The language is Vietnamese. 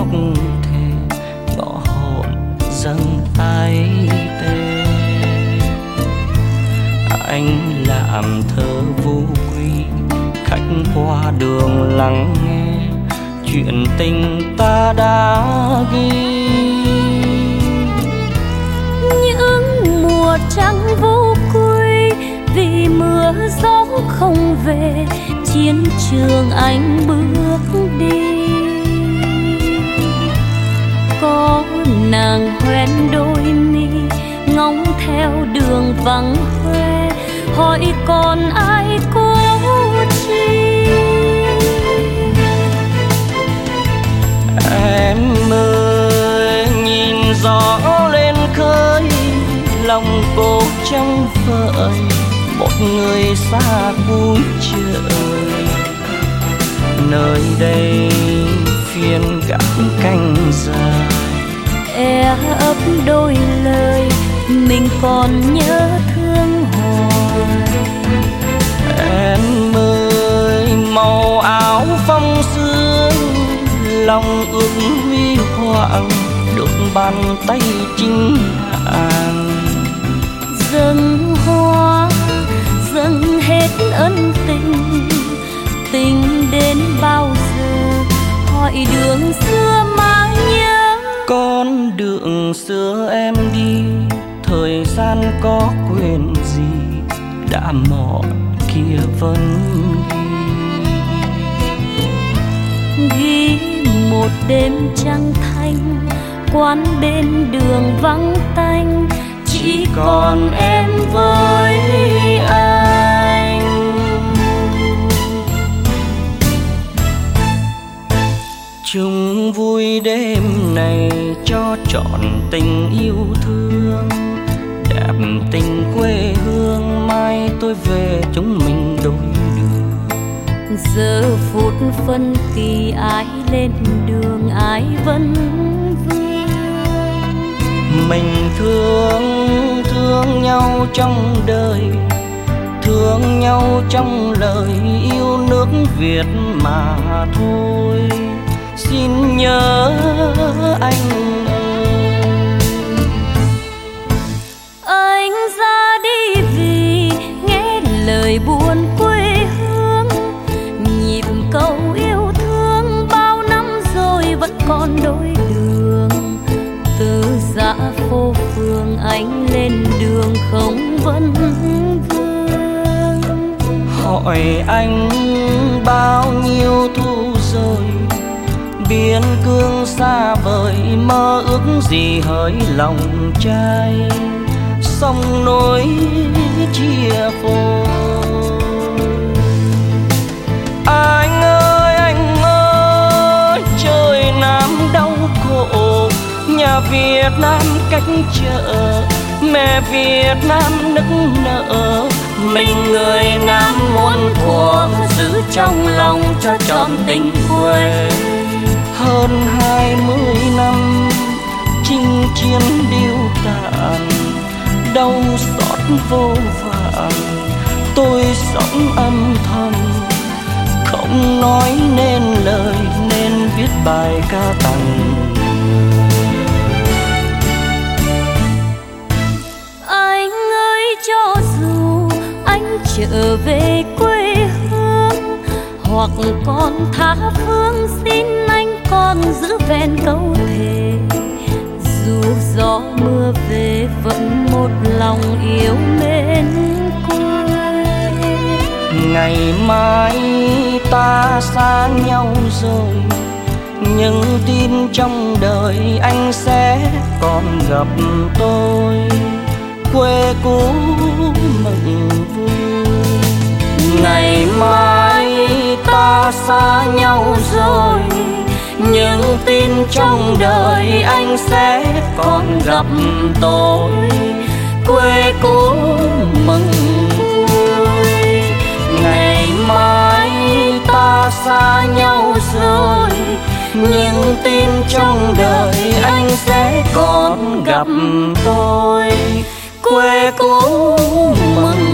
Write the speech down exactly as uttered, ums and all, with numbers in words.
tóc thề ngõ hồn dâng tay tê. Anh làm thơ vô quy, khách qua đường lắng nghe chuyện tình ta đã ghi. Những mùa trăng vô quy, vì mưa gió không về, chiến trường anh bước đi. Có nàng hoen đôi mi, ngóng theo đường vắng hoe, hỏi còn ai cố chi. Em ơi nhìn gió lên khơi, lòng cô trong vợi một người xa cuối trời. Nơi đây phiên gãy canh dài, e ấp đôi lời mình còn nhớ thương hoài. Em ơi màu áo phong sương, lòng ước huy hoàng được bàn tay chính hàng. Dâng hoa dâng hết ân tình, tình đến bao giờ hỏi đường xưa mà nhớ. Con đường xưa em đi, thời gian có quên gì, đã mọi kia vẫn ghi. Ghi một đêm trăng thanh, quán bên đường vắng tanh, chỉ còn em với anh. Chung vui đêm này cho trọn tình yêu thương, đẹp tình quê hương mai tôi về chúng mình đôi đường. Giờ phút phân kỳ ai lên đường ai vẫn vương. Mình thương thương nhau trong đời, thương nhau trong lời yêu nước Việt mà thôi. Xin nhớ anh ơi. Anh ra đi vì nghe lời buồn quê hương, nhịp câu yêu thương bao năm rồi vẫn còn đôi đường. Từ dã phố phường anh lên đường không vấn vương. Hỏi anh bao nhiêu thu rồi, biên cương xa vời mơ ước gì hỡi lòng trai. Sông nối chia phôi. Anh ơi anh ơi trời Nam đau khổ, nhà Việt Nam cách chợ, mẹ Việt Nam nức nở. Mình người Nam muốn thua giữ trong lòng cho trọn tình quê. Hơn hai mươi năm chinh chiến điêu tàn, đau xót vô vàn, tôi sống âm thầm không nói nên lời, nên viết bài ca tặng. Anh ơi cho dù anh trở về quê hương, hoặc còn tha phương xin anh còn giữ vẹn câu thề. Dù gió mưa về vẫn một lòng yêu mến quê. Ngày mai ta xa nhau rồi, nhưng tin trong đời anh sẽ còn gặp tôi. Quê cũ mừng vui. Ngày mai ta xa nhau rồi, nhưng tin trong đời anh sẽ còn gặp tôi. Quê cũ mừng vui. Ngày mai ta xa nhau rồi, nhưng tin trong đời anh sẽ còn gặp tôi. Quê cũ mừng